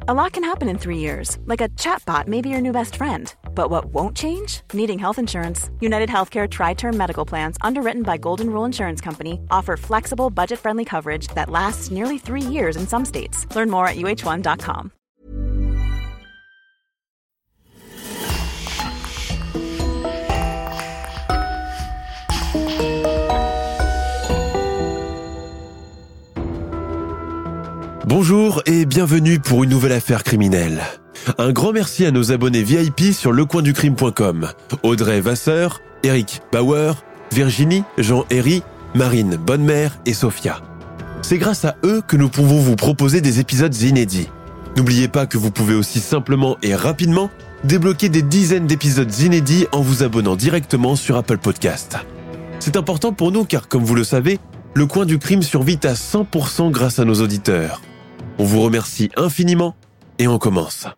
A lot can happen in 3 years, like a chatbot may be your new best friend. But what won't change? Needing health insurance. United Healthcare Tri-Term Medical Plans, underwritten by Golden Rule Insurance Company, offer flexible, budget-friendly coverage that lasts nearly 3 years in some states. Learn more at uh1.com. Bonjour et bienvenue pour une nouvelle affaire criminelle. Un grand merci à nos abonnés VIP sur lecoinducrime.com. Audrey Vasseur, Eric Bauer, Virginie, Jean-Héry, Marine Bonnemère et Sophia. C'est grâce à eux que nous pouvons vous proposer des épisodes inédits. N'oubliez pas que vous pouvez aussi simplement et rapidement débloquer des dizaines d'épisodes inédits en vous abonnant directement sur Apple Podcast. C'est important pour nous car, comme vous le savez, Le Coin du Crime survit à 100% grâce à nos auditeurs. On vous remercie infiniment et on commence.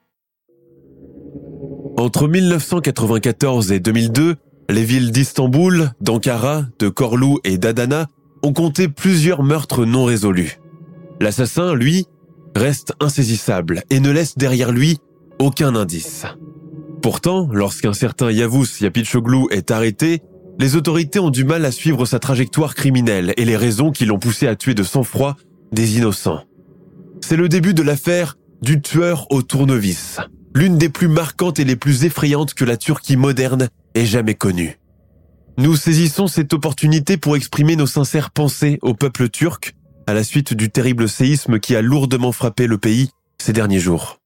Entre 1994 et 2002, les villes d'Istanbul, d'Ankara, de Corlou et d'Adana ont compté plusieurs meurtres non résolus. L'assassin, lui, reste insaisissable et ne laisse derrière lui aucun indice. Pourtant, lorsqu'un certain Yavuz Yapıcıoğlu est arrêté, les autorités ont du mal à suivre sa trajectoire criminelle et les raisons qui l'ont poussé à tuer de sang-froid des innocents. C'est le début de l'affaire du tueur au tournevis, l'une des plus marquantes et les plus effrayantes que la Turquie moderne ait jamais connue. Nous saisissons cette opportunité pour exprimer nos sincères pensées au peuple turc à la suite du terrible séisme qui a lourdement frappé le pays ces derniers jours.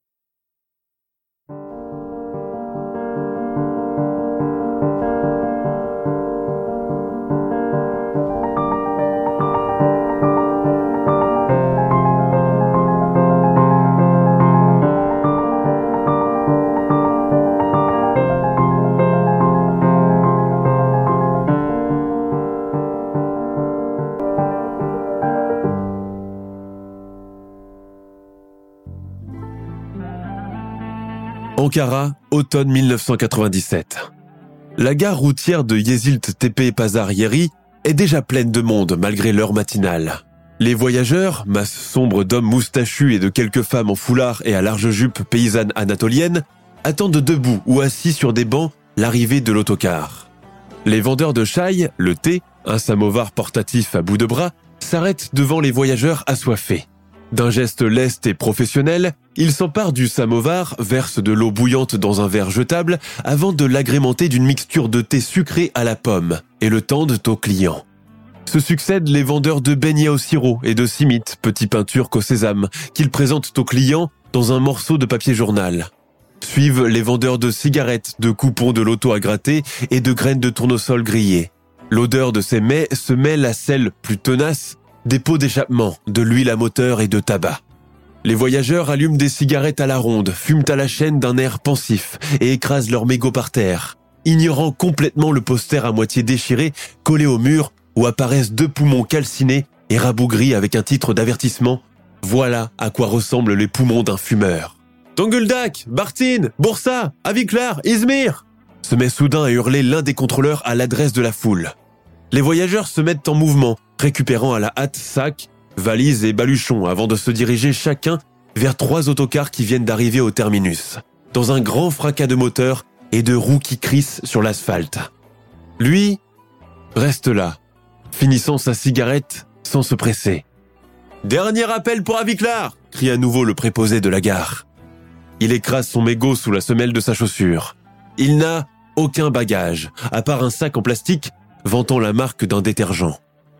Ankara, automne 1997. La gare routière de Yeşiltepe Pazar Yeri est déjà pleine de monde malgré l'heure matinale. Les voyageurs, masse sombre d'hommes moustachus et de quelques femmes en foulard et à large jupe paysannes anatoliennes, attendent debout ou assis sur des bancs l'arrivée de l'autocar. Les vendeurs de chai, le thé, un samovar portatif à bout de bras, s'arrêtent devant les voyageurs assoiffés. D'un geste leste et professionnel, il s'empare du samovar, verse de l'eau bouillante dans un verre jetable avant de l'agrémenter d'une mixture de thé sucré à la pomme et le tendent aux clients. Se succèdent les vendeurs de beignets au sirop et de simit, petits pains turcs au sésame, qu'ils présentent aux clients dans un morceau de papier journal. Suivent les vendeurs de cigarettes, de coupons de loto à gratter et de graines de tournesol grillées. L'odeur de ces mets se mêle à celle plus tenace des pots d'échappement, de l'huile à moteur et de tabac. Les voyageurs allument des cigarettes à la ronde, fument à la chaîne d'un air pensif et écrasent leurs mégots par terre, ignorant complètement le poster à moitié déchiré collé au mur où apparaissent 2 poumons calcinés et rabougris avec un titre d'avertissement « Voilà à quoi ressemblent les poumons d'un fumeur ». Zonguldak, Bartın, Bursa, Aviklar, Izmir se met soudain à hurler l'un des contrôleurs à l'adresse de la foule. Les voyageurs se mettent en mouvement, récupérant à la hâte sacs, valises et baluchons avant de se diriger chacun vers 3 autocars qui viennent d'arriver au terminus, dans un grand fracas de moteur et de roues qui crissent sur l'asphalte. Lui reste là, finissant sa cigarette sans se presser. « Dernier appel pour Aviklar !» crie à nouveau le préposé de la gare. Il écrase son mégot sous la semelle de sa chaussure. Il n'a aucun bagage, à part un sac en plastique vantant la marque d'un détergent.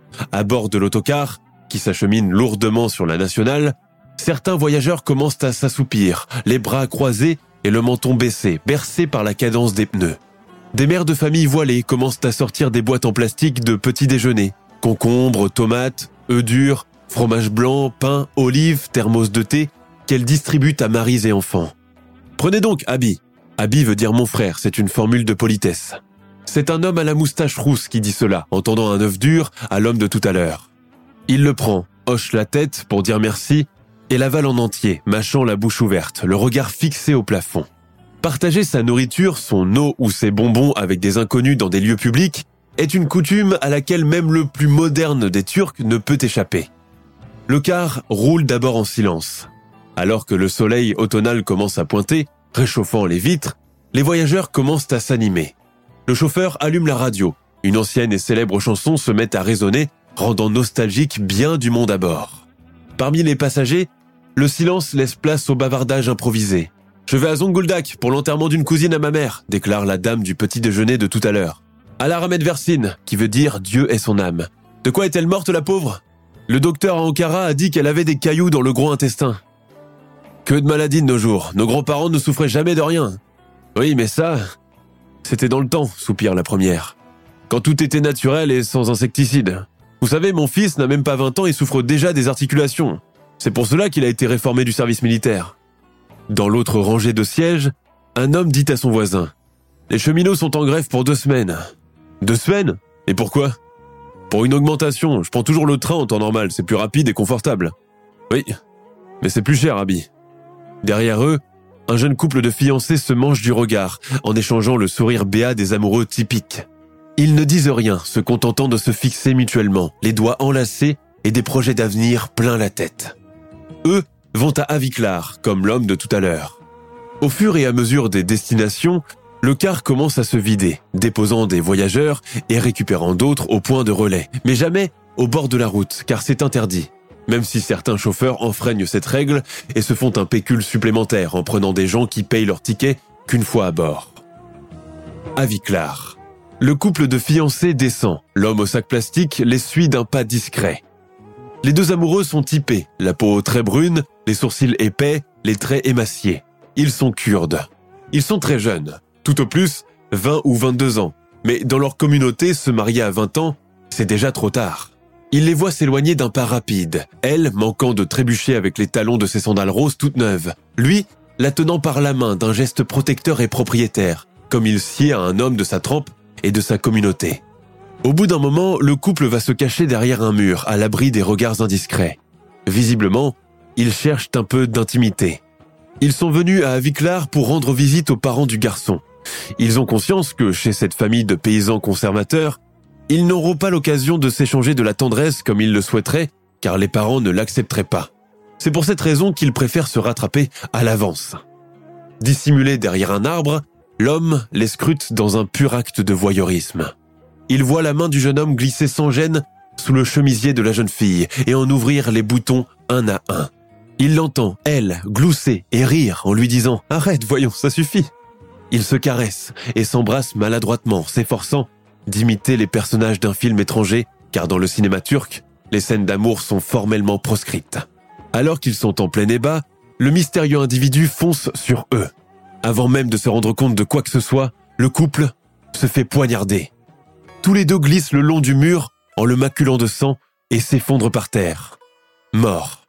À bord de l'autocar, qui s'achemine lourdement sur la nationale, certains voyageurs commencent à s'assoupir, les bras croisés et le menton baissé, bercés par la cadence des pneus. Des mères de famille voilées commencent à sortir des boîtes en plastique de petit déjeuner, concombres, tomates, œufs durs, fromage blanc, pain, olives, thermos de thé, qu'elles distribuent à maris et enfants. « Prenez donc, Abi !» Abi veut dire mon frère, c'est une formule de politesse. C'est un homme à la moustache rousse qui dit cela, en tendant un œuf dur à l'homme de tout à l'heure. Il le prend, hoche la tête pour dire merci et l'avale en entier, mâchant la bouche ouverte, le regard fixé au plafond. Partager sa nourriture, son eau ou ses bonbons avec des inconnus dans des lieux publics est une coutume à laquelle même le plus moderne des Turcs ne peut échapper. Le car roule d'abord en silence. Alors que le soleil automnal commence à pointer, réchauffant les vitres, les voyageurs commencent à s'animer. Le chauffeur allume la radio. Une ancienne et célèbre chanson se met à résonner, rendant nostalgique bien du monde à bord. Parmi les passagers, le silence laisse place au bavardage improvisé. « Je vais à Zonguldak pour l'enterrement d'une cousine à ma mère », déclare la dame du petit déjeuner de tout à l'heure. « Allah Ahmed Versine, qui veut dire Dieu est son âme. De quoi est-elle morte la pauvre ? Le docteur à Ankara a dit qu'elle avait des cailloux dans le gros intestin. » Que de maladies de nos jours, nos grands-parents ne souffraient jamais de rien. Oui, mais ça, c'était dans le temps, soupire la première. Quand tout était naturel et sans insecticides. Vous savez, mon fils n'a même pas 20 ans et souffre déjà des articulations. C'est pour cela qu'il a été réformé du service militaire. Dans l'autre rangée de sièges, un homme dit à son voisin « Les cheminots sont en grève pour 2 semaines. » 2 semaines ? Et pourquoi ? Pour une augmentation, je prends toujours le train en temps normal, c'est plus rapide et confortable. Oui, mais c'est plus cher, Abby. Derrière eux, un jeune couple de fiancés se mange du regard, en échangeant le sourire béat des amoureux typiques. Ils ne disent rien, se contentant de se fixer mutuellement, les doigts enlacés et des projets d'avenir plein la tête. Eux vont à Aviklar, comme l'homme de tout à l'heure. Au fur et à mesure des destinations, le car commence à se vider, déposant des voyageurs et récupérant d'autres au point de relais, mais jamais au bord de la route, car c'est interdit. Même si certains chauffeurs enfreignent cette règle et se font un pécule supplémentaire en prenant des gens qui payent leur ticket qu'une fois à bord. Aviklar. Le couple de fiancés descend. L'homme au sac plastique les suit d'un pas discret. Les 2 amoureux sont typés, la peau très brune, les sourcils épais, les traits émaciés. Ils sont kurdes. Ils sont très jeunes, tout au plus 20 ou 22 ans. Mais dans leur communauté, se marier à 20 ans, c'est déjà trop tard. Il les voit s'éloigner d'un pas rapide, elle manquant de trébucher avec les talons de ses sandales roses toutes neuves, lui la tenant par la main d'un geste protecteur et propriétaire, comme il sied à un homme de sa trempe et de sa communauté. Au bout d'un moment, le couple va se cacher derrière un mur, à l'abri des regards indiscrets. Visiblement, ils cherchent un peu d'intimité. Ils sont venus à Aviklar pour rendre visite aux parents du garçon. Ils ont conscience que chez cette famille de paysans conservateurs, ils n'auront pas l'occasion de s'échanger de la tendresse comme ils le souhaiteraient, car les parents ne l'accepteraient pas. C'est pour cette raison qu'ils préfèrent se rattraper à l'avance. Dissimulé derrière un arbre, l'homme les scrute dans un pur acte de voyeurisme. Il voit la main du jeune homme glisser sans gêne sous le chemisier de la jeune fille et en ouvrir les boutons un à un. Il l'entend, elle, glousser et rire en lui disant « Arrête, voyons, ça suffit !» Ils se caressent et s'embrassent maladroitement, s'efforçant d'imiter les personnages d'un film étranger, car dans le cinéma turc, les scènes d'amour sont formellement proscrites. Alors qu'ils sont en plein ébat, le mystérieux individu fonce sur eux. Avant même de se rendre compte de quoi que ce soit, le couple se fait poignarder. Tous les 2 glissent le long du mur en le maculant de sang et s'effondrent par terre. Mort.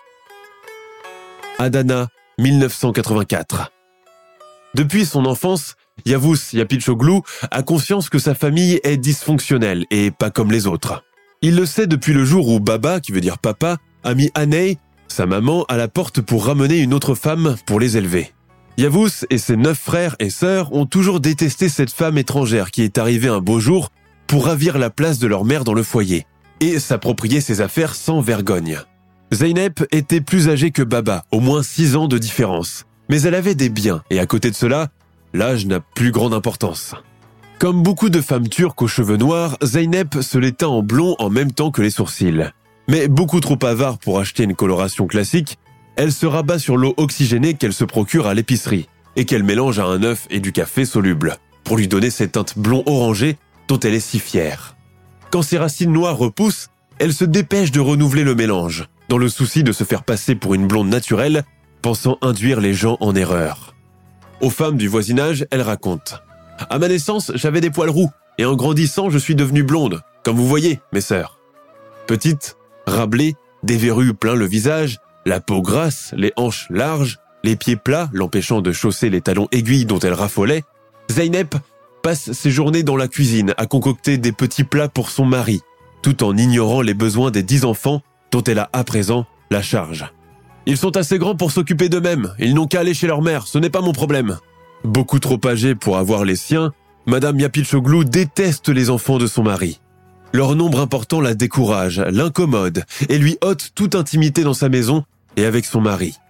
Adana, 1984. Depuis son enfance, Yavuz Yapilçoglu a conscience que sa famille est dysfonctionnelle et pas comme les autres. Il le sait depuis le jour où Baba, qui veut dire papa, a mis Aney, sa maman, à la porte pour ramener une autre femme pour les élever. Yavuz et ses 9 frères et sœurs ont toujours détesté cette femme étrangère qui est arrivée un beau jour pour ravir la place de leur mère dans le foyer et s'approprier ses affaires sans vergogne. Zeynep était plus âgée que Baba, au moins 6 ans de différence. Mais elle avait des biens et à côté de cela, l'âge n'a plus grande importance. Comme beaucoup de femmes turques aux cheveux noirs, Zeynep se les teint en blond en même temps que les sourcils. Mais beaucoup trop avare pour acheter une coloration classique, elle se rabat sur l'eau oxygénée qu'elle se procure à l'épicerie et qu'elle mélange à un œuf et du café soluble pour lui donner cette teinte blond orangé dont elle est si fière. Quand ses racines noires repoussent, elle se dépêche de renouveler le mélange, dans le souci de se faire passer pour une blonde naturelle, pensant induire les gens en erreur. Aux femmes du voisinage, elle raconte « À ma naissance, j'avais des poils roux, et en grandissant, je suis devenue blonde, comme vous voyez, mes sœurs. » Petite, rablée, des verrues plein le visage, la peau grasse, les hanches larges, les pieds plats l'empêchant de chausser les talons aiguilles dont elle raffolait, Zeynep passe ses journées dans la cuisine à concocter des petits plats pour son mari, tout en ignorant les besoins des 10 enfants dont elle a à présent la charge. Ils sont assez grands pour s'occuper d'eux-mêmes, ils n'ont qu'à aller chez leur mère, ce n'est pas mon problème. Beaucoup trop âgée pour avoir les siens, Madame Yapilçoglu déteste les enfants de son mari. Leur nombre important la décourage, l'incommode et lui ôte toute intimité dans sa maison et avec son mari.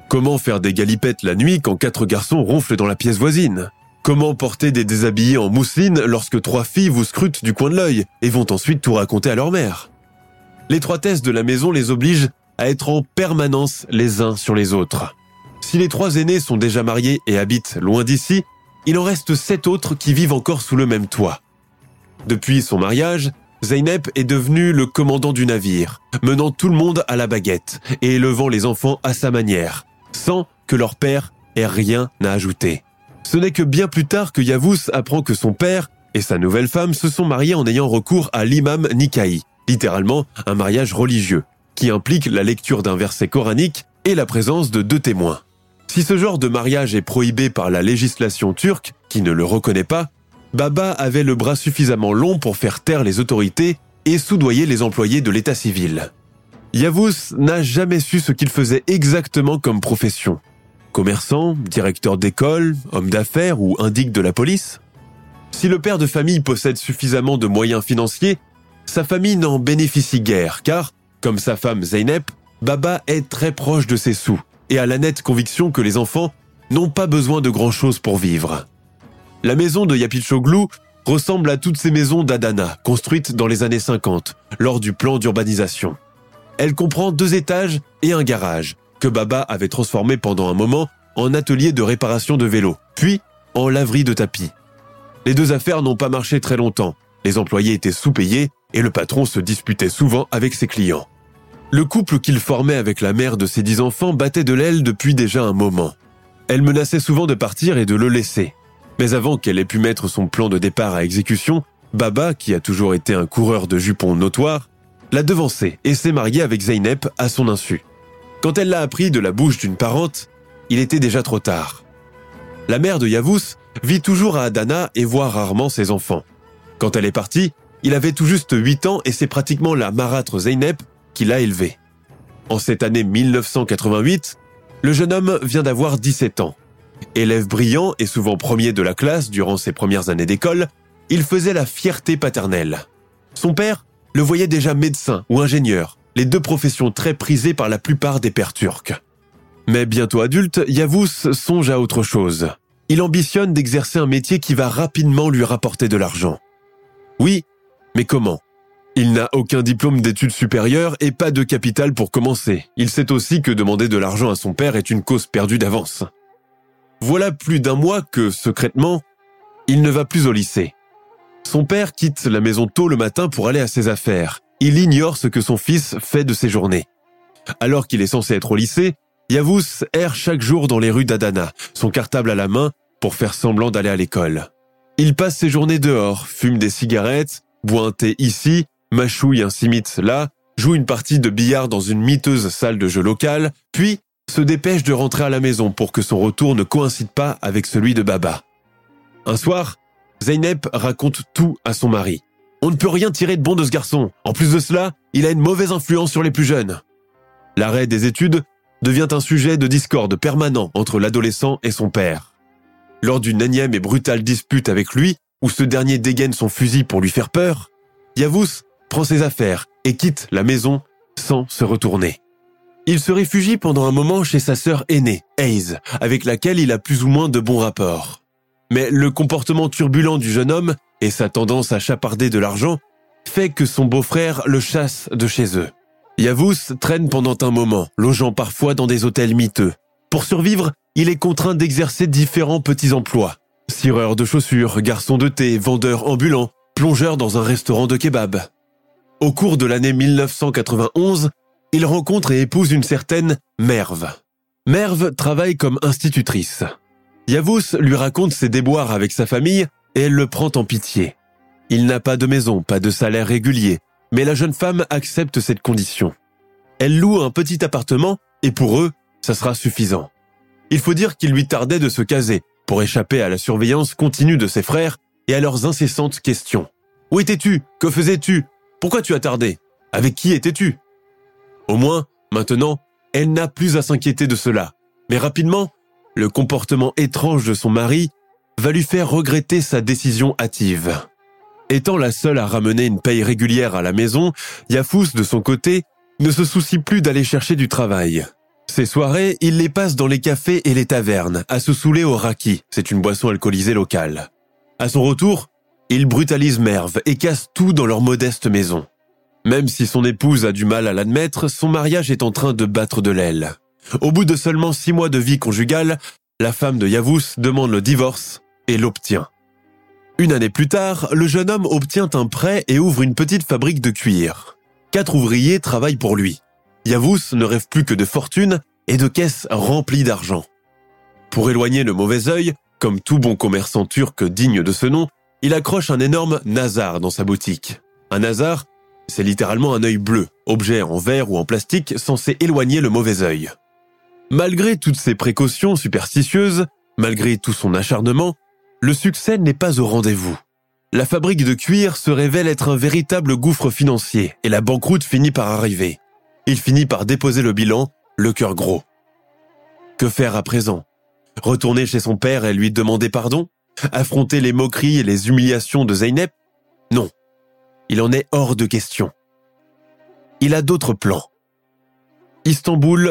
Comment faire des galipettes la nuit quand 4 garçons ronflent dans la pièce voisine? Comment porter des déshabillés en mousseline lorsque 3 filles vous scrutent du coin de l'œil et vont ensuite tout raconter à leur mère? L'étroitesse de la maison les oblige à être en permanence les uns sur les autres. Si les 3 aînés sont déjà mariés et habitent loin d'ici, il en reste 7 autres qui vivent encore sous le même toit. Depuis son mariage, Zeynep est devenu le commandant du navire, menant tout le monde à la baguette et élevant les enfants à sa manière, sans que leur père ait rien à ajouter. Ce n'est que bien plus tard que Yavuz apprend que son père et sa nouvelle femme se sont mariés en ayant recours à l'imam Nikahi, littéralement un mariage religieux, qui implique la lecture d'un verset coranique et la présence de 2 témoins. Si ce genre de mariage est prohibé par la législation turque, qui ne le reconnaît pas, Baba avait le bras suffisamment long pour faire taire les autorités et soudoyer les employés de l'état civil. Yavuz n'a jamais su ce qu'il faisait exactement comme profession. Commerçant, directeur d'école, homme d'affaires ou indique de la police? Si le père de famille possède suffisamment de moyens financiers, sa famille n'en bénéficie guère car, comme sa femme Zeynep, Baba est très proche de ses sous et a la nette conviction que les enfants n'ont pas besoin de grand-chose pour vivre. La maison de Yapitchoglu ressemble à toutes ces maisons d'Adana construites dans les années 50 lors du plan d'urbanisation. Elle comprend 2 étages et un garage que Baba avait transformé pendant un moment en atelier de réparation de vélos, puis en laverie de tapis. Les 2 affaires n'ont pas marché très longtemps. Les employés étaient sous-payés et le patron se disputait souvent avec ses clients. Le couple qu'il formait avec la mère de ses 10 enfants battait de l'aile depuis déjà un moment. Elle menaçait souvent de partir et de le laisser. Mais avant qu'elle ait pu mettre son plan de départ à exécution, Baba, qui a toujours été un coureur de jupons notoire, l'a devancé et s'est marié avec Zeynep à son insu. Quand elle l'a appris de la bouche d'une parente, il était déjà trop tard. La mère de Yavuz vit toujours à Adana et voit rarement ses enfants. Quand elle est partie, il avait tout juste 8 ans et c'est pratiquement la marâtre Zeynep qui l'a élevé. En cette année 1988, le jeune homme vient d'avoir 17 ans. Élève brillant et souvent premier de la classe durant ses premières années d'école, il faisait la fierté paternelle. Son père le voyait déjà médecin ou ingénieur, les 2 professions très prisées par la plupart des pères turcs. Mais bientôt adulte, Yavuz songe à autre chose. Il ambitionne d'exercer un métier qui va rapidement lui rapporter de l'argent. Oui, mais comment? Il n'a aucun diplôme d'études supérieures et pas de capital pour commencer. Il sait aussi que demander de l'argent à son père est une cause perdue d'avance. Voilà plus d'1 mois que, secrètement, il ne va plus au lycée. Son père quitte la maison tôt le matin pour aller à ses affaires. Il ignore ce que son fils fait de ses journées. Alors qu'il est censé être au lycée, Yavuz erre chaque jour dans les rues d'Adana, son cartable à la main pour faire semblant d'aller à l'école. Il passe ses journées dehors, fume des cigarettes, boit un thé ici, mâchouille un simit là, joue une partie de billard dans une miteuse salle de jeu locale, puis se dépêche de rentrer à la maison pour que son retour ne coïncide pas avec celui de Baba. Un soir, Zeynep raconte tout à son mari. « On ne peut rien tirer de bon de ce garçon. En plus de cela, il a une mauvaise influence sur les plus jeunes. » L'arrêt des études devient un sujet de discorde permanent entre l'adolescent et son père. Lors d'une énième et brutale dispute avec lui, où ce dernier dégaine son fusil pour lui faire peur, Yavuz prend ses affaires et quitte la maison sans se retourner. Il se réfugie pendant un moment chez sa sœur aînée, Hayes, avec laquelle il a plus ou moins de bons rapports. Mais le comportement turbulent du jeune homme et sa tendance à chaparder de l'argent fait que son beau-frère le chasse de chez eux. Yavuz traîne pendant un moment, logeant parfois dans des hôtels miteux. Pour survivre, il est contraint d'exercer différents petits emplois. Cireur de chaussures, garçon de thé, vendeur ambulant, plongeur dans un restaurant de kebab. Au cours de l'année 1991, il rencontre et épouse une certaine Merve. Merve travaille comme institutrice. Yavuz lui raconte ses déboires avec sa famille et elle le prend en pitié. Il n'a pas de maison, pas de salaire régulier, mais la jeune femme accepte cette condition. Elle loue un petit appartement et pour eux, ça sera suffisant. Il faut dire qu'il lui tardait de se caser pour échapper à la surveillance continue de ses frères et à leurs incessantes questions. « Où étais-tu? Que faisais-tu? Pourquoi tu as tardé? Avec qui étais-tu » Au moins, maintenant, elle n'a plus à s'inquiéter de cela. Mais rapidement, le comportement étrange de son mari va lui faire regretter sa décision hâtive. Étant la seule à ramener une paye régulière à la maison, Yavuz, de son côté, ne se soucie plus d'aller chercher du travail. Ces soirées, il les passe dans les cafés et les tavernes, à se saouler au raki, c'est une boisson alcoolisée locale. À son retour, il brutalise Merv et casse tout dans leur modeste maison. Même si son épouse a du mal à l'admettre, son mariage est en train de battre de l'aile. Au bout de seulement 6 mois de vie conjugale, la femme de Yavuz demande le divorce et l'obtient. Une année plus tard, le jeune homme obtient un prêt et ouvre une petite fabrique de cuir. 4 ouvriers travaillent pour lui. Yavuz ne rêve plus que de fortune et de caisses remplies d'argent. Pour éloigner le mauvais œil, comme tout bon commerçant turc digne de ce nom, il accroche un énorme nazar dans sa boutique. Un nazar, c'est littéralement un œil bleu, objet en verre ou en plastique censé éloigner le mauvais œil. Malgré toutes ces précautions superstitieuses, malgré tout son acharnement, le succès n'est pas au rendez-vous. La fabrique de cuir se révèle être un véritable gouffre financier et la banqueroute finit par arriver. Il finit par déposer le bilan, le cœur gros. Que faire à présent ? Retourner chez son père et lui demander pardon ? Affronter les moqueries et les humiliations de Zeynep ? Non. Il en est hors de question. Il a d'autres plans. Istanbul,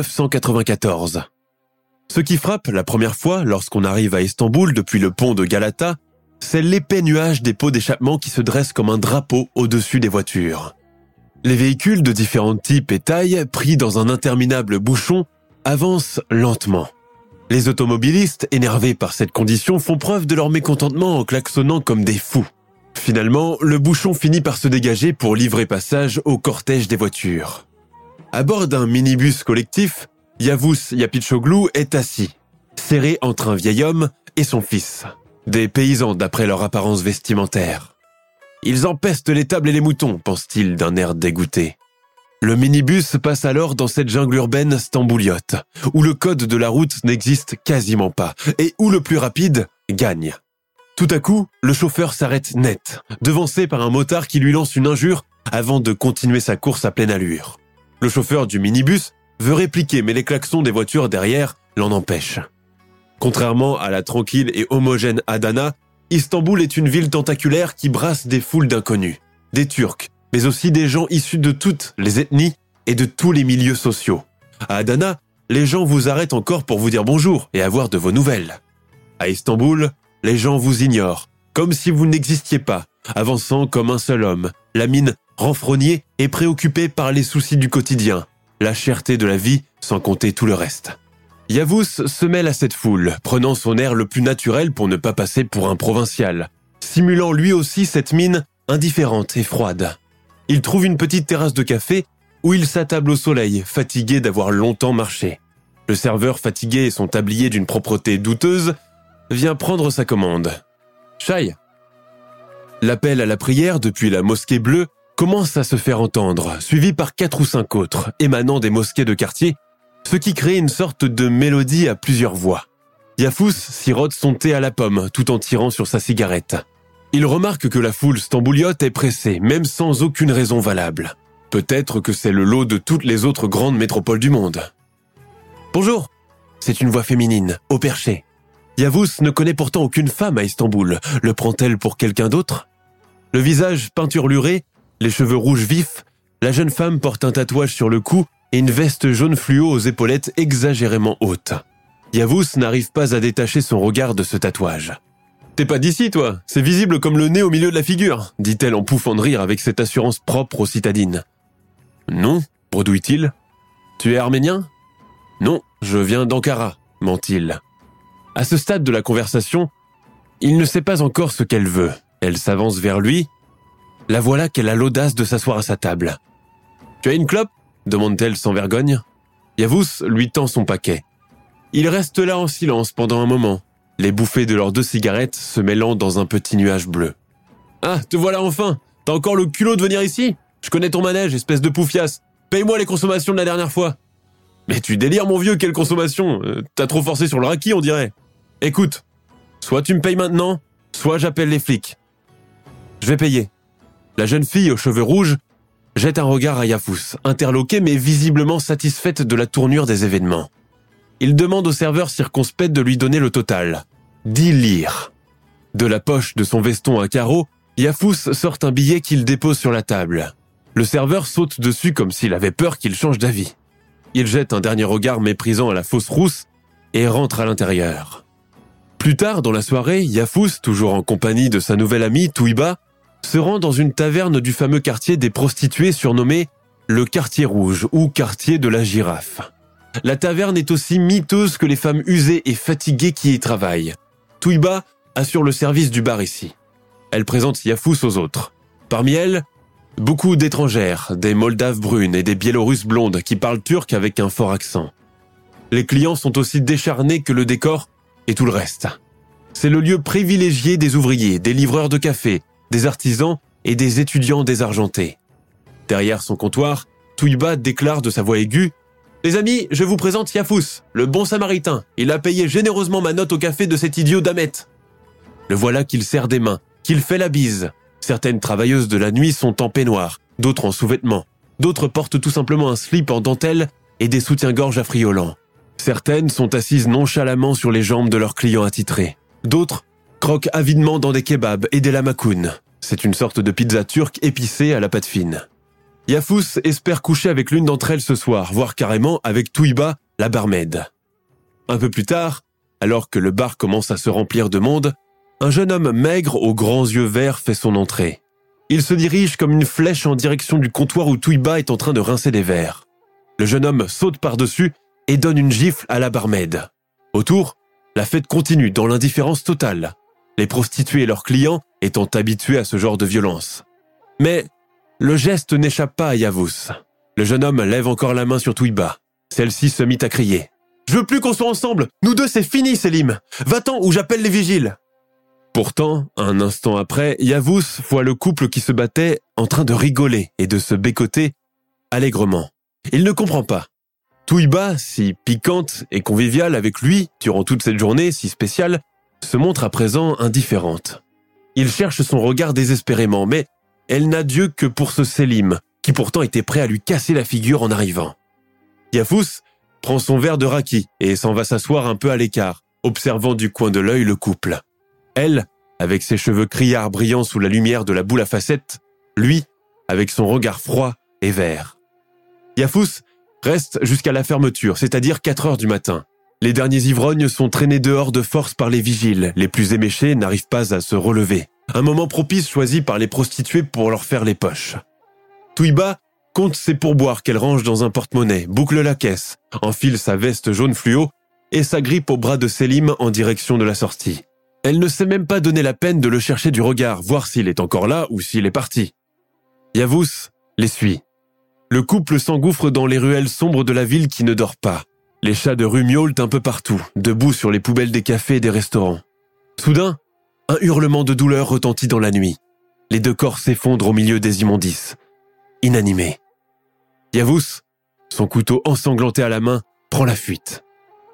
1994. Ce qui frappe la première fois lorsqu'on arrive à Istanbul depuis le pont de Galata, c'est l'épais nuage des pots d'échappement qui se dressent comme un drapeau au-dessus des voitures. Les véhicules de différents types et tailles, pris dans un interminable bouchon, avancent lentement. Les automobilistes, énervés par cette condition, font preuve de leur mécontentement en klaxonnant comme des fous. Finalement, le bouchon finit par se dégager pour livrer passage au cortège des voitures. À bord d'un minibus collectif, Yavuz Yapitchoglu est assis, serré entre un vieil homme et son fils. Des paysans d'après leur apparence vestimentaire. Ils empestent les tables et les moutons, pense-t-il d'un air dégoûté. Le minibus passe alors dans cette jungle urbaine stambouliote, où le code de la route n'existe quasiment pas, et où le plus rapide gagne. Tout à coup, le chauffeur s'arrête net, devancé par un motard qui lui lance une injure avant de continuer sa course à pleine allure. Le chauffeur du minibus veut répliquer, mais les klaxons des voitures derrière l'en empêchent. Contrairement à la tranquille et homogène Adana, Istanbul est une ville tentaculaire qui brasse des foules d'inconnus, des Turcs, mais aussi des gens issus de toutes les ethnies et de tous les milieux sociaux. À Adana, les gens vous arrêtent encore pour vous dire bonjour et avoir de vos nouvelles. À Istanbul, les gens vous ignorent, comme si vous n'existiez pas, avançant comme un seul homme, la mine renfrognée et préoccupé par les soucis du quotidien, la cherté de la vie sans compter tout le reste. Yavuz se mêle à cette foule, prenant son air le plus naturel pour ne pas passer pour un provincial, simulant lui aussi cette mine indifférente et froide. Il trouve une petite terrasse de café où il s'attable au soleil, fatigué d'avoir longtemps marché. Le serveur, fatigué et son tablier d'une propreté douteuse, vient prendre sa commande. Chai. L'appel à la prière depuis la mosquée bleue commence à se faire entendre, suivi par 4 ou 5 autres, émanant des mosquées de quartier, ce qui crée une sorte de mélodie à plusieurs voix. Yavuz sirote son thé à la pomme, tout en tirant sur sa cigarette. Il remarque que la foule stambouliote est pressée, même sans aucune raison valable. Peut-être que c'est le lot de toutes les autres grandes métropoles du monde. « Bonjour !» C'est une voix féminine, au perché. Yavuz ne connaît pourtant aucune femme à Istanbul. Le prend-elle pour quelqu'un d'autre ? Le visage peinturluré, les cheveux rouges vifs, la jeune femme porte un tatouage sur le cou et une veste jaune fluo aux épaulettes exagérément hautes. Yavuz n'arrive pas à détacher son regard de ce tatouage. « T'es pas d'ici, toi ? C'est visible comme le nez au milieu de la figure », dit-elle en pouffant de rire avec cette assurance propre aux citadines. « Non, bredouille-t-il. Tu es arménien ? Non, je viens d'Ankara, ment-il. À ce stade de la conversation, il ne sait pas encore ce qu'elle veut. Elle s'avance vers lui. La voilà qu'elle a l'audace de s'asseoir à sa table. « Tu as une clope ?» demande-t-elle sans vergogne. Yavuz lui tend son paquet. Ils restent là en silence pendant un moment, les bouffées de leurs 2 cigarettes se mêlant dans un petit nuage bleu. « Ah, te voilà enfin! T'as encore le culot de venir ici? Je connais ton manège, espèce de poufiasse. Paye-moi les consommations de la dernière fois. »« Mais tu délires, mon vieux, quelle consommation? T'as trop forcé sur le raki, on dirait. Écoute, soit tu me payes maintenant, soit j'appelle les flics. »« Je vais payer. » La jeune fille aux cheveux rouges jette un regard à Yavuz, interloquée mais visiblement satisfaite de la tournure des événements. Il demande au serveur circonspect de lui donner le total. 10 lires. De la poche de son veston à carreaux, Yavuz sort un billet qu'il dépose sur la table. Le serveur saute dessus comme s'il avait peur qu'il change d'avis. Il jette un dernier regard méprisant à la fausse rousse et rentre à l'intérieur. Plus tard dans la soirée, Yafous, toujours en compagnie de sa nouvelle amie Touiba, se rend dans une taverne du fameux quartier des prostituées surnommé le Quartier Rouge ou Quartier de la Girafe. La taverne est aussi miteuse que les femmes usées et fatiguées qui y travaillent. Touiba assure le service du bar ici. Elle présente Yafous aux autres. Parmi elles, beaucoup d'étrangères, des Moldaves brunes et des Biélorusses blondes qui parlent turc avec un fort accent. Les clients sont aussi décharnés que le décor et tout le reste. C'est le lieu privilégié des ouvriers, des livreurs de café, des artisans et des étudiants désargentés. Derrière son comptoir, Touiba déclare de sa voix aiguë « Les amis, je vous présente Yafous, le bon samaritain. Il a payé généreusement ma note au café de cet idiot d'Ahmet. » Le voilà qu'il serre des mains, qu'il fait la bise. Certaines travailleuses de la nuit sont en peignoir, d'autres en sous-vêtements. D'autres portent tout simplement un slip en dentelle et des soutiens-gorge affriolants. Certaines sont assises nonchalamment sur les jambes de leurs clients attitrés. D'autres croquent avidement dans des kebabs et des lamakounes. C'est une sorte de pizza turque épicée à la pâte fine. Yafous espère coucher avec l'une d'entre elles ce soir, voire carrément avec Touiba, la barmaid. Un peu plus tard, alors que le bar commence à se remplir de monde, un jeune homme maigre aux grands yeux verts fait son entrée. Il se dirige comme une flèche en direction du comptoir où Touiba est en train de rincer des verres. Le jeune homme saute par-dessus et donne une gifle à la barmaid. Autour, la fête continue dans l'indifférence totale, les prostituées et leurs clients étant habitués à ce genre de violence. Mais le geste n'échappe pas à Yafous. Le jeune homme lève encore la main sur Touiba. Celle-ci se mit à crier. « Je veux plus qu'on soit ensemble. Nous deux, c'est fini, Selim. Va-t'en ou j'appelle les vigiles. » Pourtant, un instant après, Yafous voit le couple qui se battait en train de rigoler et de se bécoter allègrement. Il ne comprend pas. Touiba, si piquante et conviviale avec lui durant toute cette journée si spéciale, se montre à présent indifférente. Il cherche son regard désespérément, mais elle n'a d'yeux que pour ce Selim, qui pourtant était prêt à lui casser la figure en arrivant. Yafous prend son verre de raki et s'en va s'asseoir un peu à l'écart, observant du coin de l'œil le couple. Elle, avec ses cheveux criards brillant sous la lumière de la boule à facettes, lui, avec son regard froid et vert. Yafous reste jusqu'à la fermeture, c'est-à-dire 4 heures du matin. Les derniers ivrognes sont traînés dehors de force par les vigiles, les plus éméchés n'arrivent pas à se relever. Un moment propice choisi par les prostituées pour leur faire les poches. Touiba compte ses pourboires qu'elle range dans un porte-monnaie, boucle la caisse, enfile sa veste jaune fluo et s'agrippe au bras de Selim en direction de la sortie. Elle ne s'est même pas donné la peine de le chercher du regard, voir s'il est encore là ou s'il est parti. Yafous les suit. Le couple s'engouffre dans les ruelles sombres de la ville qui ne dort pas. Les chats de rue miaulent un peu partout, debout sur les poubelles des cafés et des restaurants. Soudain, un hurlement de douleur retentit dans la nuit. Les 2 corps s'effondrent au milieu des immondices. Inanimés. Yafous, son couteau ensanglanté à la main, prend la fuite.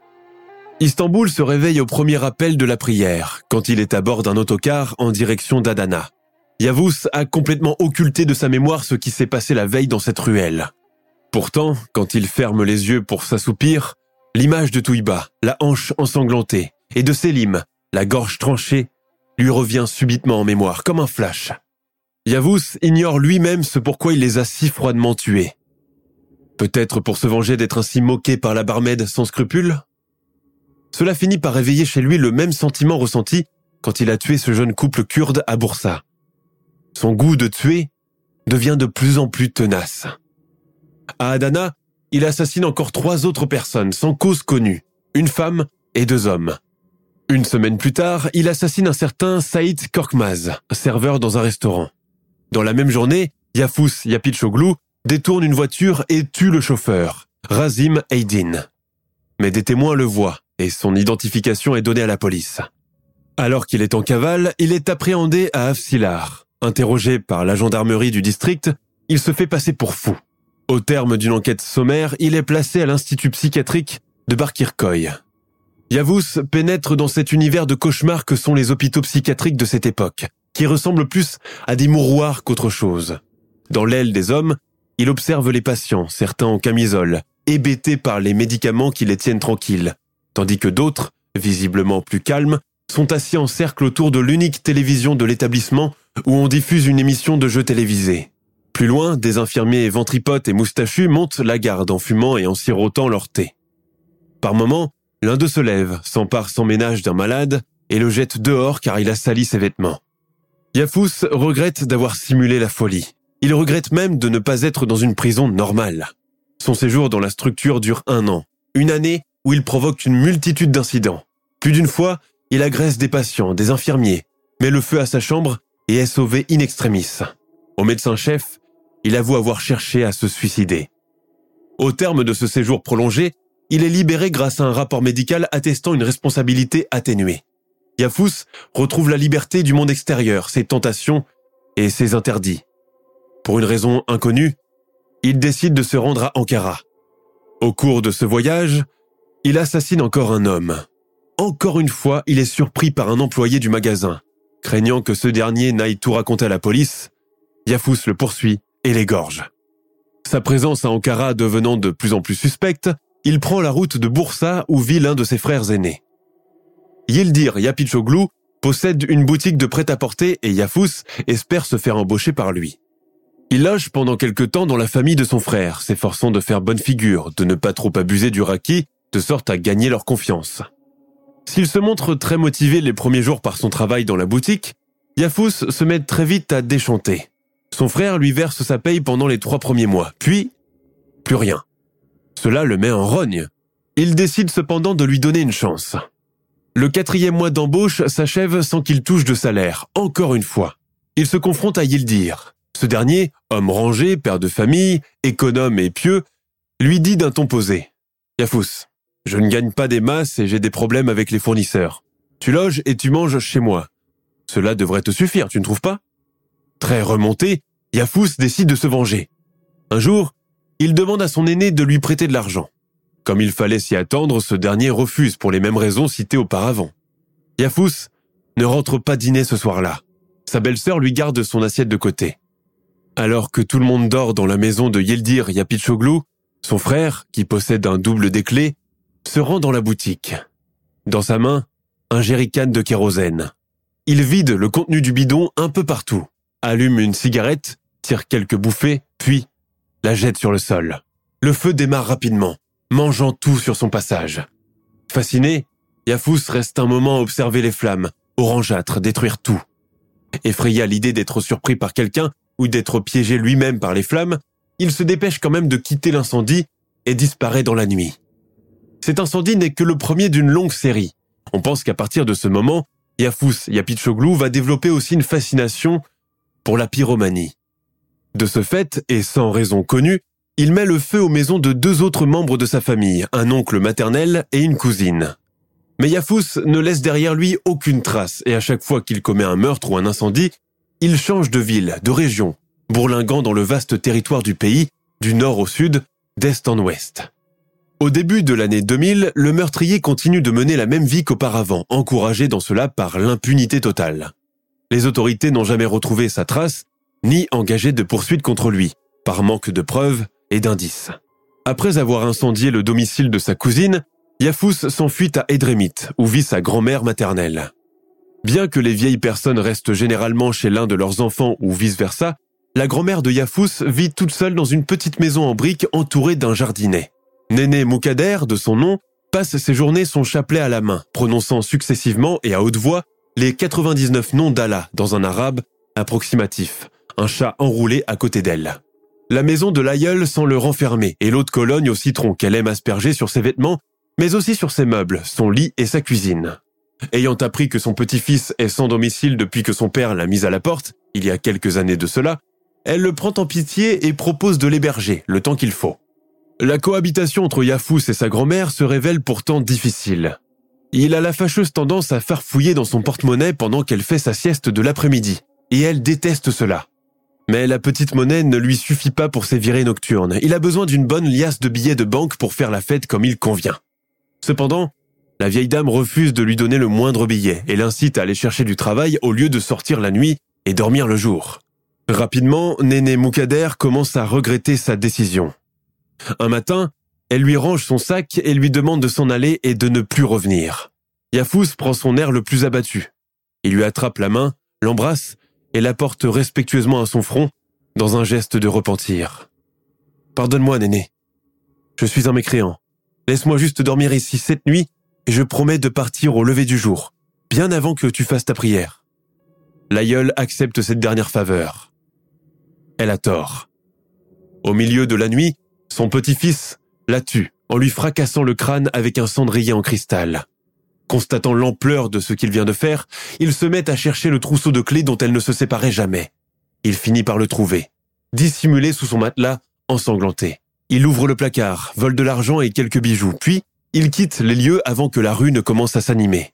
Istanbul se réveille au premier appel de la prière, quand il est à bord d'un autocar en direction d'Adana. Yafous a complètement occulté de sa mémoire ce qui s'est passé la veille dans cette ruelle. Pourtant, quand il ferme les yeux pour s'assoupir, l'image de Touiba, la hanche ensanglantée, et de Selim, la gorge tranchée, lui revient subitement en mémoire, comme un flash. Yafous ignore lui-même ce pourquoi il les a si froidement tués. Peut-être pour se venger d'être ainsi moqué par la barmaid sans scrupules ? Cela finit par réveiller chez lui le même sentiment ressenti quand il a tué ce jeune couple kurde à Bursa. Son goût de tuer devient de plus en plus tenace. À Adana, il assassine encore 3 autres personnes sans cause connue, une femme et 2 hommes. Une semaine plus tard, il assassine un certain Saïd Korkmaz, serveur dans un restaurant. Dans la même journée, Yafous Yapitchoglu détourne une voiture et tue le chauffeur, Razim Eydin. Mais des témoins le voient et son identification est donnée à la police. Alors qu'il est en cavale, il est appréhendé à Afsilar. Interrogé par la gendarmerie du district, il se fait passer pour fou. Au terme d'une enquête sommaire, il est placé à l'institut psychiatrique de Barkirkoy. Yafous pénètre dans cet univers de cauchemar que sont les hôpitaux psychiatriques de cette époque, qui ressemblent plus à des mouroirs qu'autre chose. Dans l'aile des hommes, il observe les patients, certains en camisole, hébétés par les médicaments qui les tiennent tranquilles, tandis que d'autres, visiblement plus calmes, sont assis en cercle autour de l'unique télévision de l'établissement où on diffuse une émission de jeux télévisés. Plus loin, des infirmiers ventripotes et moustachus montent la garde en fumant et en sirotant leur thé. Par moments, l'un d'eux se lève, s'empare sans ménage d'un malade et le jette dehors car il a sali ses vêtements. Yafous regrette d'avoir simulé la folie. Il regrette même de ne pas être dans une prison normale. Son séjour dans la structure dure 1 an. Une année où il provoque une multitude d'incidents. Plus d'une fois, il agresse des patients, des infirmiers, met le feu à sa chambre et est sauvé in extremis. Au médecin-chef, il avoue avoir cherché à se suicider. Au terme de ce séjour prolongé, il est libéré grâce à un rapport médical attestant une responsabilité atténuée. Yafous retrouve la liberté du monde extérieur, ses tentations et ses interdits. Pour une raison inconnue, il décide de se rendre à Ankara. Au cours de ce voyage, il assassine encore un homme. Encore une fois, il est surpris par un employé du magasin. Craignant que ce dernier n'aille tout raconter à la police, Yafous le poursuit et l'égorge. Sa présence à Ankara devenant de plus en plus suspecte, il prend la route de Bursa où vit l'un de ses frères aînés. Yildir Yapitchoglu possède une boutique de prêt-à-porter et Yafous espère se faire embaucher par lui. Il loge pendant quelque temps dans la famille de son frère, s'efforçant de faire bonne figure, de ne pas trop abuser du raki, de sorte à gagner leur confiance. S'il se montre très motivé les premiers jours par son travail dans la boutique, Yafous se met très vite à déchanter. Son frère lui verse sa paye pendant les 3 premiers mois, puis plus rien. Cela le met en rogne. Il décide cependant de lui donner une chance. Le 4e mois d'embauche s'achève sans qu'il touche de salaire, encore une fois. Il se confronte à Yildir. Ce dernier, homme rangé, père de famille, économe et pieux, lui dit d'un ton posé. « Yafous, je ne gagne pas des masses et j'ai des problèmes avec les fournisseurs. Tu loges et tu manges chez moi. Cela devrait te suffire, tu ne trouves pas ?» Très remonté, Yafous décide de se venger. Un jour, il demande à son aîné de lui prêter de l'argent. Comme il fallait s'y attendre, ce dernier refuse pour les mêmes raisons citées auparavant. Yafous ne rentre pas dîner ce soir-là. Sa belle-sœur lui garde son assiette de côté. Alors que tout le monde dort dans la maison de Yildir Yapitchoglu, son frère, qui possède un double des clés, se rend dans la boutique. Dans sa main, un jerrycan de kérosène. Il vide le contenu du bidon un peu partout, allume une cigarette, tire quelques bouffées, puis la jette sur le sol. Le feu démarre rapidement, mangeant tout sur son passage. Fasciné, Yafous reste un moment à observer les flammes, orangeâtres, détruire tout. Effrayé à l'idée d'être surpris par quelqu'un ou d'être piégé lui-même par les flammes, il se dépêche quand même de quitter l'incendie et disparaît dans la nuit. Cet incendie n'est que le premier d'une longue série. On pense qu'à partir de ce moment, Yafous Yapitchoglu va développer aussi une fascination pour la pyromanie. De ce fait, et sans raison connue, il met le feu aux maisons de 2 autres membres de sa famille, un oncle maternel et une cousine. Mais Yafous ne laisse derrière lui aucune trace et à chaque fois qu'il commet un meurtre ou un incendie, il change de ville, de région, bourlinguant dans le vaste territoire du pays, du nord au sud, d'est en ouest. Au début de l'année 2000, le meurtrier continue de mener la même vie qu'auparavant, encouragé dans cela par l'impunité totale. Les autorités n'ont jamais retrouvé sa trace, ni engagé de poursuites contre lui, par manque de preuves et d'indices. Après avoir incendié le domicile de sa cousine, Yafous s'enfuit à Edremit, où vit sa grand-mère maternelle. Bien que les vieilles personnes restent généralement chez l'un de leurs enfants ou vice-versa, la grand-mère de Yafous vit toute seule dans une petite maison en briques entourée d'un jardinet. Néné Moukader, de son nom, passe ses journées son chapelet à la main, prononçant successivement et à haute voix les 99 noms d'Allah dans un arabe approximatif, un chat enroulé à côté d'elle. La maison de l'aïeul sent le renfermer et l'eau de Cologne au citron qu'elle aime asperger sur ses vêtements, mais aussi sur ses meubles, son lit et sa cuisine. Ayant appris que son petit-fils est sans domicile depuis que son père l'a mis à la porte, il y a quelques années de cela, elle le prend en pitié et propose de l'héberger le temps qu'il faut. La cohabitation entre Yafous et sa grand-mère se révèle pourtant difficile. Il a la fâcheuse tendance à farfouiller dans son porte-monnaie pendant qu'elle fait sa sieste de l'après-midi, et elle déteste cela. Mais la petite monnaie ne lui suffit pas pour ses virées nocturnes. Il a besoin d'une bonne liasse de billets de banque pour faire la fête comme il convient. Cependant, la vieille dame refuse de lui donner le moindre billet et l'incite à aller chercher du travail au lieu de sortir la nuit et dormir le jour. Rapidement, Néné Moukader commence à regretter sa décision. Un matin, elle lui range son sac et lui demande de s'en aller et de ne plus revenir. Yafous prend son air le plus abattu. Il lui attrape la main, l'embrasse et la porte respectueusement à son front, dans un geste de repentir. « Pardonne-moi, Néné. Je suis un mécréant. Laisse-moi juste dormir ici cette nuit et je promets de partir au lever du jour, bien avant que tu fasses ta prière. » L'aïeul accepte cette dernière faveur. Elle a tort. Au milieu de la nuit, son petit-fils la tue en lui fracassant le crâne avec un cendrier en cristal. Constatant l'ampleur de ce qu'il vient de faire, il se met à chercher le trousseau de clés dont elle ne se séparait jamais. Il finit par le trouver, dissimulé sous son matelas, ensanglanté. Il ouvre le placard, vole de l'argent et quelques bijoux, puis il quitte les lieux avant que la rue ne commence à s'animer.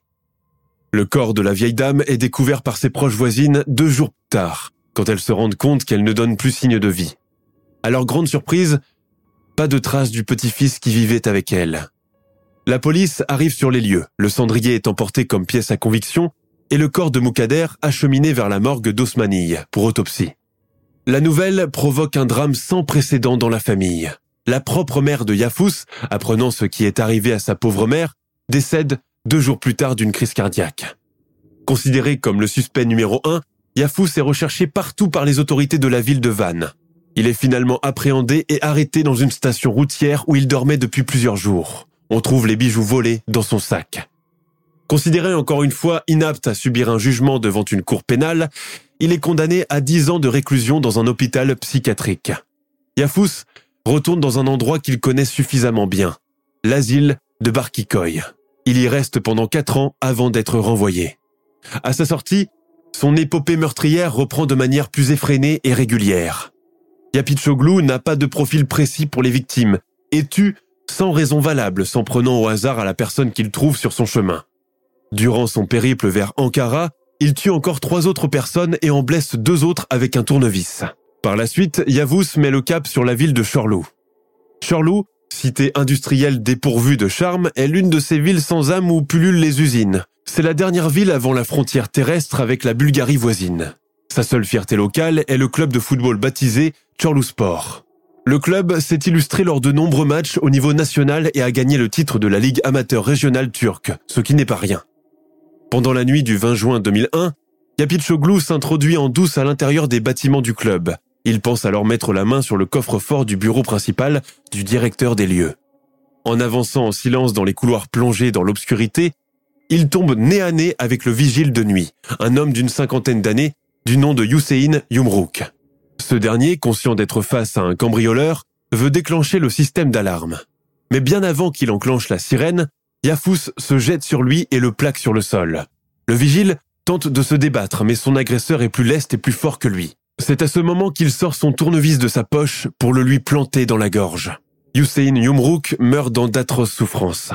Le corps de la vieille dame est découvert par ses proches voisines 2 jours plus tard, quand elles se rendent compte qu'elle ne donne plus signe de vie. À leur grande surprise, pas de traces du petit-fils qui vivait avec elle. La police arrive sur les lieux, le cendrier est emporté comme pièce à conviction et le corps de Moukader acheminé vers la morgue d'Osmanille pour autopsie. La nouvelle provoque un drame sans précédent dans la famille. La propre mère de Yafous, apprenant ce qui est arrivé à sa pauvre mère, décède 2 jours plus tard d'une crise cardiaque. Considéré comme le suspect numéro 1, Yafous est recherché partout par les autorités de la ville de Vannes. Il est finalement appréhendé et arrêté dans une station routière où il dormait depuis plusieurs jours. On trouve les bijoux volés dans son sac. Considéré encore une fois inapte à subir un jugement devant une cour pénale, il est condamné à 10 ans de réclusion dans un hôpital psychiatrique. Yafous retourne dans un endroit qu'il connaît suffisamment bien, l'asile de Barkikoy. Il y reste pendant 4 ans avant d'être renvoyé. À sa sortie, son épopée meurtrière reprend de manière plus effrénée et régulière. Yapitchoglu n'a pas de profil précis pour les victimes et tue sans raison valable, s'en prenant au hasard à la personne qu'il trouve sur son chemin. Durant son périple vers Ankara, il tue encore 3 autres personnes et en blesse 2 autres avec un tournevis. Par la suite, Yavuz met le cap sur la ville de Chorlu. Chorlu, cité industrielle dépourvue de charme, est l'une de ces villes sans âme où pullulent les usines. C'est la dernière ville avant la frontière terrestre avec la Bulgarie voisine. Sa seule fierté locale est le club de football baptisé Chorluspor. Le club s'est illustré lors de nombreux matchs au niveau national et a gagné le titre de la Ligue amateur régionale turque, ce qui n'est pas rien. Pendant la nuit du 20 juin 2001, Yapitchoglu s'introduit en douce à l'intérieur des bâtiments du club. Il pense alors mettre la main sur le coffre-fort du bureau principal du directeur des lieux. En avançant en silence dans les couloirs plongés dans l'obscurité, il tombe nez à nez avec le vigile de nuit, un homme d'une 50aine d'années, du nom de Hüseyin Yumruk. Ce dernier, conscient d'être face à un cambrioleur, veut déclencher le système d'alarme. Mais bien avant qu'il enclenche la sirène, Yafous se jette sur lui et le plaque sur le sol. Le vigile tente de se débattre, mais son agresseur est plus leste et plus fort que lui. C'est à ce moment qu'il sort son tournevis de sa poche pour le lui planter dans la gorge. Hüseyin Yumruk meurt dans d'atroces souffrances.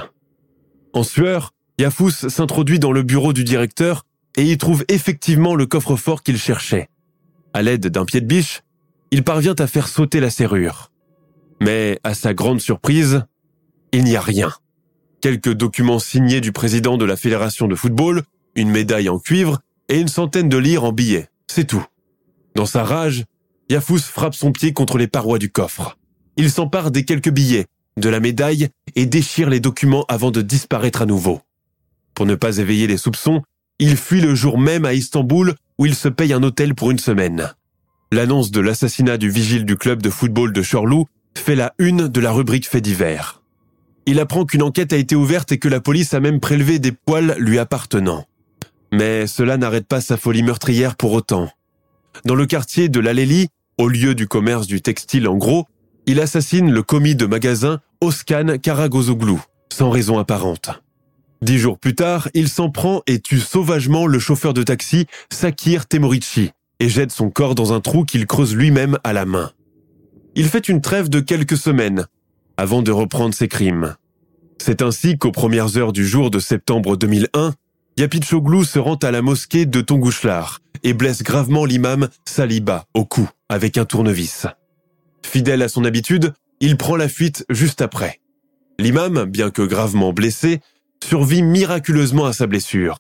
En sueur, Yafous s'introduit dans le bureau du directeur et y trouve effectivement le coffre-fort qu'il cherchait. À l'aide d'un pied de biche, il parvient à faire sauter la serrure. Mais, à sa grande surprise, il n'y a rien. Quelques documents signés du président de la fédération de football, une médaille en cuivre et une centaine de lire en billets. C'est tout. Dans sa rage, Yafous frappe son pied contre les parois du coffre. Il s'empare des quelques billets, de la médaille et déchire les documents avant de disparaître à nouveau. Pour ne pas éveiller les soupçons, il fuit le jour même à Istanbul où il se paye un hôtel pour une semaine. L'annonce de l'assassinat du vigile du club de football de Chorlu fait la une de la rubrique faits divers. Il apprend qu'une enquête a été ouverte et que la police a même prélevé des poils lui appartenant. Mais cela n'arrête pas sa folie meurtrière pour autant. Dans le quartier de l'Aleli, au lieu du commerce du textile en gros, il assassine le commis de magasin Özkan Karagözoglu, sans raison apparente. 10 jours plus tard, il s'en prend et tue sauvagement le chauffeur de taxi Sakir Temorici et jette son corps dans un trou qu'il creuse lui-même à la main. Il fait une trêve de quelques semaines avant de reprendre ses crimes. C'est ainsi qu'aux premières heures du jour de septembre 2001, Yapitchoglu se rend à la mosquée de Tonguşlar et blesse gravement l'imam Saliba au cou avec un tournevis. Fidèle à son habitude, il prend la fuite juste après. L'imam, bien que gravement blessé, survit miraculeusement à sa blessure.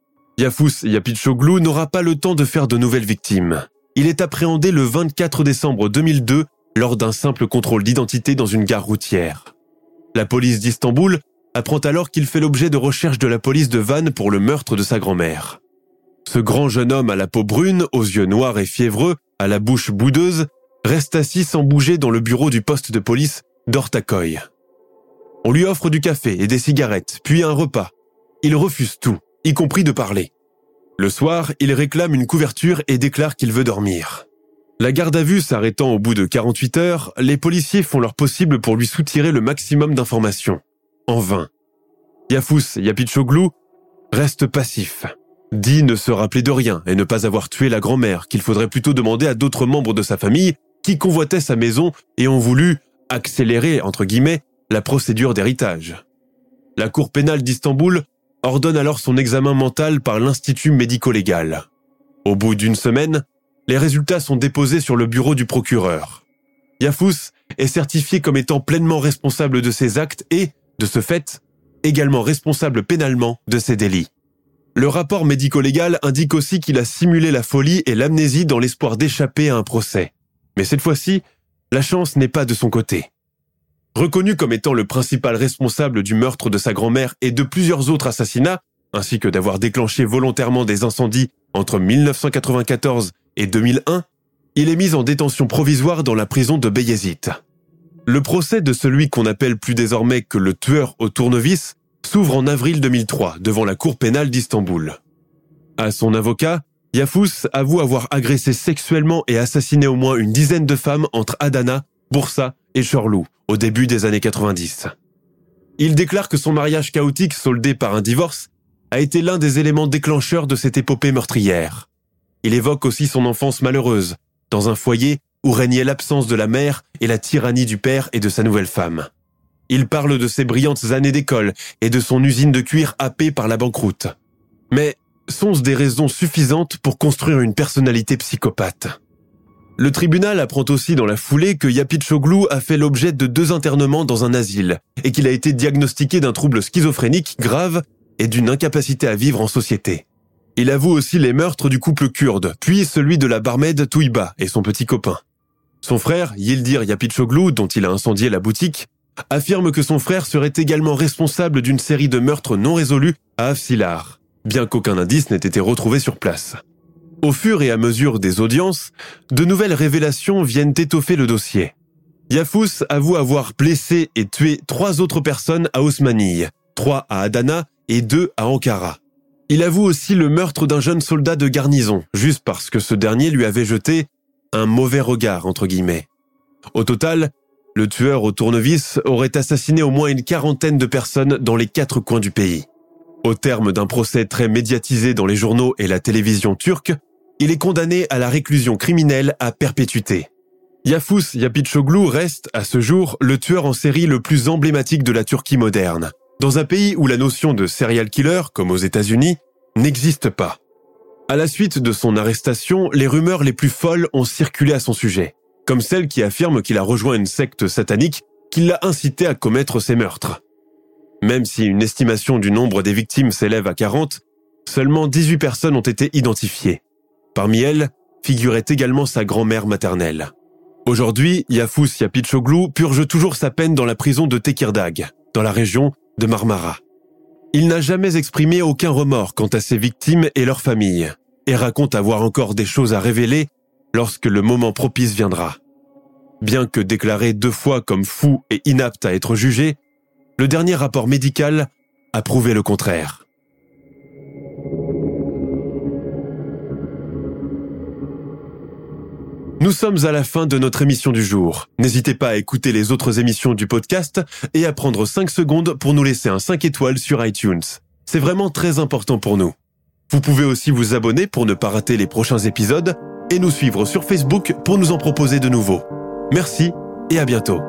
Yafous Yapitchoglu n'aura pas le temps de faire de nouvelles victimes. Il est appréhendé le 24 décembre 2002 lors d'un simple contrôle d'identité dans une gare routière. La police d'Istanbul apprend alors qu'il fait l'objet de recherches de la police de Vannes pour le meurtre de sa grand-mère. Ce grand jeune homme à la peau brune, aux yeux noirs et fiévreux, à la bouche boudeuse, reste assis sans bouger dans le bureau du poste de police d'Ortaköy. On lui offre du café et des cigarettes, puis un repas. Il refuse tout, y compris de parler. Le soir, il réclame une couverture et déclare qu'il veut dormir. La garde à vue s'arrêtant au bout de 48 heures, les policiers font leur possible pour lui soutirer le maximum d'informations. En vain. Yafuz Yapitsoglou reste passif. Dit ne se rappeler de rien et ne pas avoir tué la grand-mère, qu'il faudrait plutôt demander à d'autres membres de sa famille qui convoitaient sa maison et ont voulu « accélérer » entre guillemets la procédure d'héritage. La cour pénale d'Istanbul ordonne alors son examen mental par l'Institut médico-légal. Au bout d'une semaine, les résultats sont déposés sur le bureau du procureur. Yafuz est certifié comme étant pleinement responsable de ses actes et, de ce fait, également responsable pénalement de ses délits. Le rapport médico-légal indique aussi qu'il a simulé la folie et l'amnésie dans l'espoir d'échapper à un procès. Mais cette fois-ci, la chance n'est pas de son côté. Reconnu comme étant le principal responsable du meurtre de sa grand-mère et de plusieurs autres assassinats, ainsi que d'avoir déclenché volontairement des incendies entre 1994 et 2001, il est mis en détention provisoire dans la prison de Beyazit. Le procès de celui qu'on appelle plus désormais que le tueur au tournevis s'ouvre en avril 2003 devant la cour pénale d'Istanbul. À son avocat, Yafuz avoue avoir agressé sexuellement et assassiné au moins une dizaine de femmes entre Adana, Bursa et Çorlu au début des années 90. Il déclare que son mariage chaotique soldé par un divorce a été l'un des éléments déclencheurs de cette épopée meurtrière. Il évoque aussi son enfance malheureuse, dans un foyer où régnait l'absence de la mère et la tyrannie du père et de sa nouvelle femme. Il parle de ses brillantes années d'école et de son usine de cuir happée par la banqueroute. Mais sont-ce des raisons suffisantes pour construire une personnalité psychopathe ? Le tribunal apprend aussi dans la foulée que Yapitsoglou a fait l'objet de 2 internements dans un asile et qu'il a été diagnostiqué d'un trouble schizophrénique grave et d'une incapacité à vivre en société. Il avoue aussi les meurtres du couple kurde, puis celui de la barmaid Tuğba et son petit copain. Son frère, Yildir Yapitsoglou, dont il a incendié la boutique, affirme que son frère serait également responsable d'une série de meurtres non résolus à Afsilar, bien qu'aucun indice n'ait été retrouvé sur place. Au fur et à mesure des audiences, de nouvelles révélations viennent étoffer le dossier. Yafuz avoue avoir blessé et tué 3 autres personnes à Osmaniye, 3 à Adana et 2 à Ankara. Il avoue aussi le meurtre d'un jeune soldat de garnison, juste parce que ce dernier lui avait jeté un mauvais regard, entre guillemets. Au total, le tueur au tournevis aurait assassiné au moins une 40aine de personnes dans les 4 coins du pays. Au terme d'un procès très médiatisé dans les journaux et la télévision turque, il est condamné à la réclusion criminelle à perpétuité. Yafuz Yapitsoglou reste, à ce jour, le tueur en série le plus emblématique de la Turquie moderne, dans un pays où la notion de serial killer, comme aux États-Unis, n'existe pas. À la suite de son arrestation, les rumeurs les plus folles ont circulé à son sujet, comme celle qui affirme qu'il a rejoint une secte satanique qui l'a incité à commettre ces meurtres. Même si une estimation du nombre des victimes s'élève à 40, seulement 18 personnes ont été identifiées. Parmi elles, figurait également sa grand-mère maternelle. Aujourd'hui, Yafuz Yapitsoglou purge toujours sa peine dans la prison de Tekirdağ, dans la région de Marmara. Il n'a jamais exprimé aucun remords quant à ses victimes et leurs familles, et raconte avoir encore des choses à révéler lorsque le moment propice viendra. Bien que déclaré 2 fois comme fou et inapte à être jugé, le dernier rapport médical a prouvé le contraire. Nous sommes à la fin de notre émission du jour. N'hésitez pas à écouter les autres émissions du podcast et à prendre 5 secondes pour nous laisser un 5 étoiles sur iTunes. C'est vraiment très important pour nous. Vous pouvez aussi vous abonner pour ne pas rater les prochains épisodes et nous suivre sur Facebook pour nous en proposer de nouveaux. Merci et à bientôt.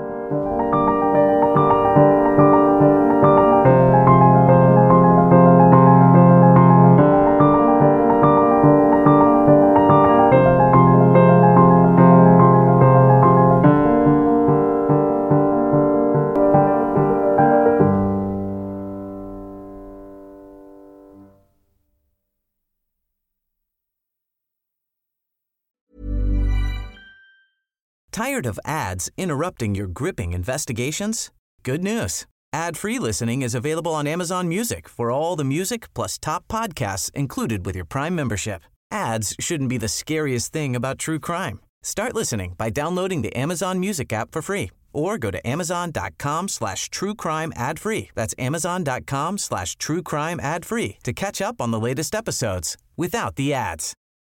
Tired of ads interrupting your gripping investigations? Good news. Ad-free listening is available on Amazon Music for all the music plus top podcasts included with your Prime membership. Ads shouldn't be the scariest thing about true crime. Start listening by downloading the Amazon Music app for free or go to amazon.com/truecrime ad-free. That's amazon.com/truecrime ad-free to catch up on the latest episodes without the ads.